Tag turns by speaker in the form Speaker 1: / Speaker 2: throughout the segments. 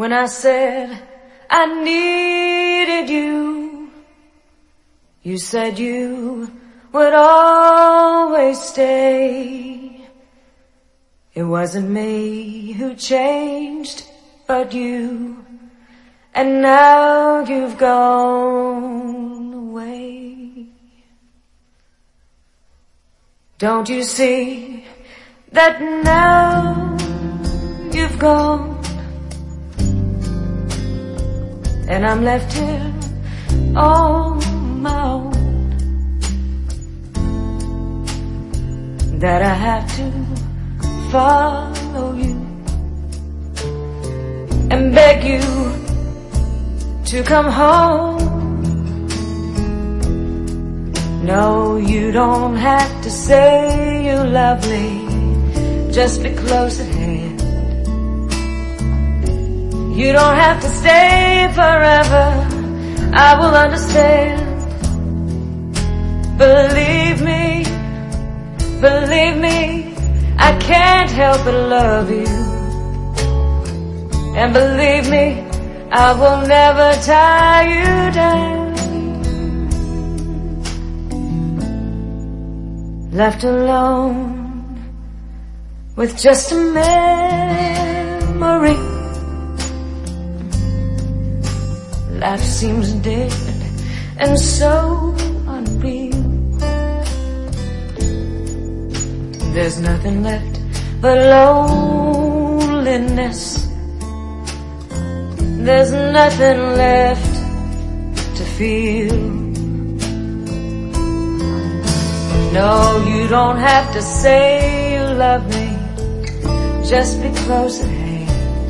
Speaker 1: When I said I needed you, you said you would always stay. It wasn't me who changed, but you. And now you've gone away. Don't you see that now you've gone, and I'm left here on my own, that I have to follow you and beg you to come home. No, you don't have to say you love me, just be close at hand. You don't have to stay forever, I will understand. Believe me, I can't help but love you. And believe me, I will never tie you down. Left alone with just a memory, life seems dead and so unreal. There's nothing left but loneliness. There's nothing left to feel. No, you don't have to say you love me, just be close at hand.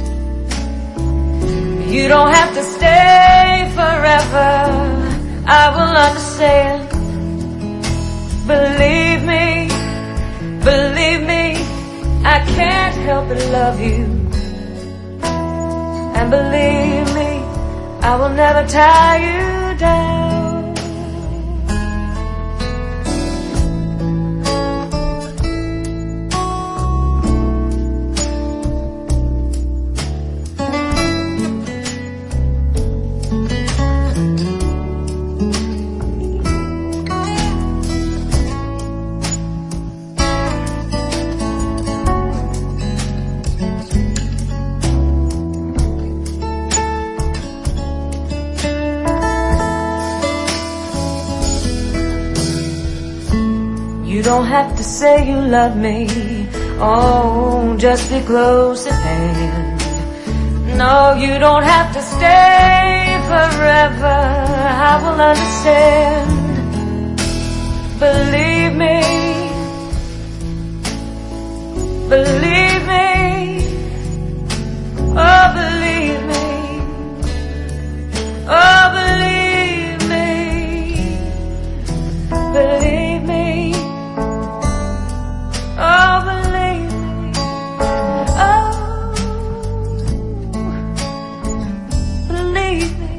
Speaker 1: You don't have to stay forever, I will understand. Believe me, I can't help but love you. And believe me, I will never tie you down. You don't have to say you love me, oh, just be close at hand. No, you don't have to stay forever, I will understand. Believe me, oh believe me, oh believe me, believe me. Oh, believe me, oh, believe me.